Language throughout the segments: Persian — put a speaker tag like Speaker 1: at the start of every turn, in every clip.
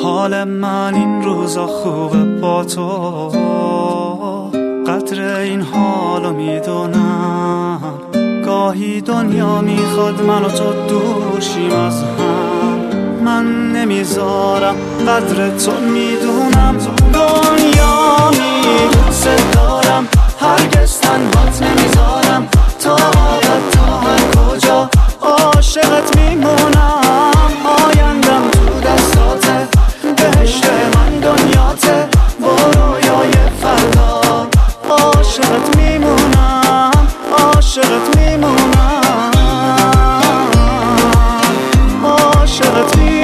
Speaker 1: حال من این روزا خوبه با تو، قدر این حالو میدونم. گاهی دنیا میخواد من و تو دور شیم از هم، من نمیذارم، قدر تو میدونم. دنیا میدونسه دارم، هرگز تنهات نمیذارم. تا ابد تا هر کجا عاشقت میمونم. آیندم تو دستاته، بهشت من دنیاته، با رویای فردا. عاشقت میمونم، عاشقت میمونم، عاشقت میمونم.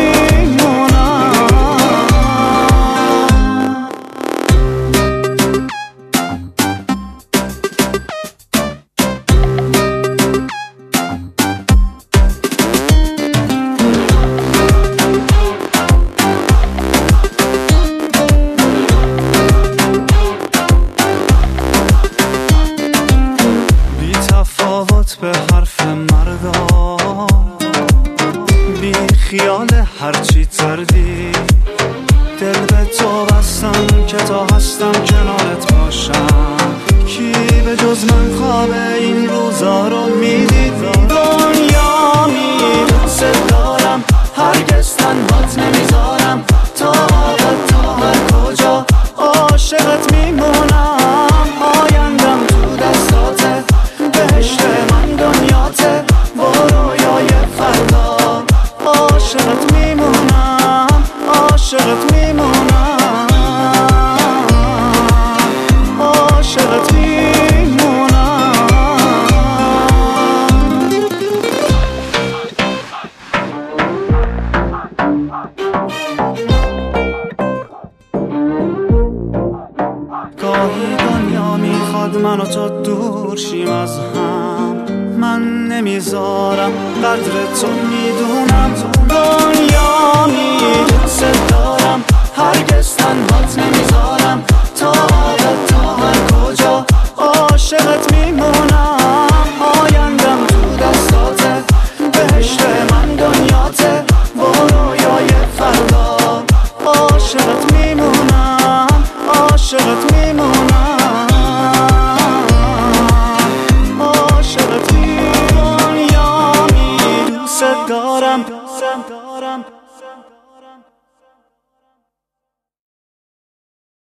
Speaker 1: به حرف مردا، بی خیال هرچی تردی، دل به تو بستم که تا هستم کنارت باشم. کی به جز من خواب این روزا رو میدید؟ دنیا میدونسه دارم، هرگز تنهات نمیذارم. تا ابد تا هر کجا عاشقت میمونم. آیندم تو دستاته، بهشت من دنیاته، با رویای فردا. عاشقت میمونم، عاشقت میمونم، عاشقت میمونم. گاهی دنیا میخواد من و تو دور شیم از هم، من نمیذارم، قدر تو میدونم. دنیا میدونسه دارم، هرگز تنهات نمیذارم. تا